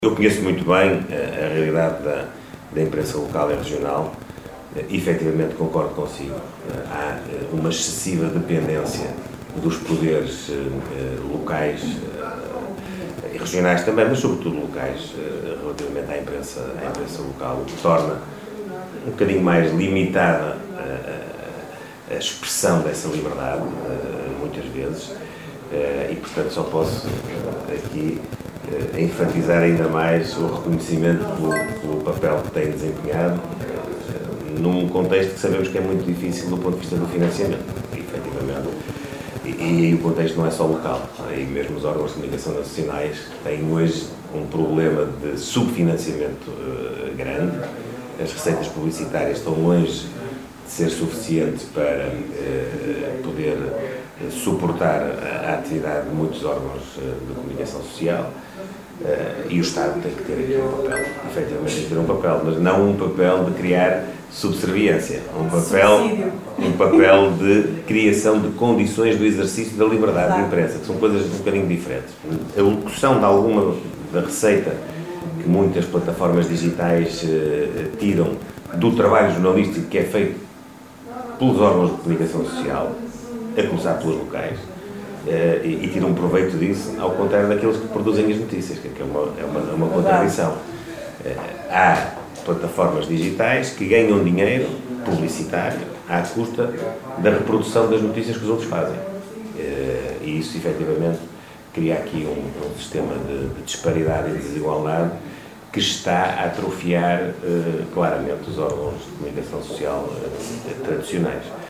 Eu conheço muito bem a realidade da imprensa local e regional. Efetivamente concordo consigo. Há uma excessiva dependência dos poderes locais e regionais também, mas sobretudo locais, relativamente à imprensa local, o que torna um bocadinho mais limitada a expressão dessa liberdade, muitas vezes, e portanto só posso aqui enfatizar ainda mais o reconhecimento pelo papel que tem desempenhado num contexto que sabemos que é muito difícil do ponto de vista do financiamento, efetivamente. E o contexto não é só local, e mesmo os órgãos de comunicação nacionais têm hoje um problema de subfinanciamento grande. As receitas publicitárias estão longe de ser suficientes para poder suportar a atividade de muitos órgãos de comunicação social, e o Estado tem que ter aqui um papel, efetivamente tem que ter um papel, mas não um papel de criar subserviência, um papel de criação de condições do exercício da liberdade de imprensa, que são coisas um bocadinho diferentes. A locução de alguma da receita que muitas plataformas digitais tiram do trabalho jornalístico que é feito pelos órgãos de comunicação social, a começar pelos locais, e tiram um proveito disso, ao contrário daqueles que produzem as notícias, que é uma contradição. Há plataformas digitais que ganham dinheiro publicitário à custa da reprodução das notícias que os outros fazem. E isso, efetivamente, cria aqui um sistema de disparidade e desigualdade que está a atrofiar claramente os órgãos de comunicação social tradicionais.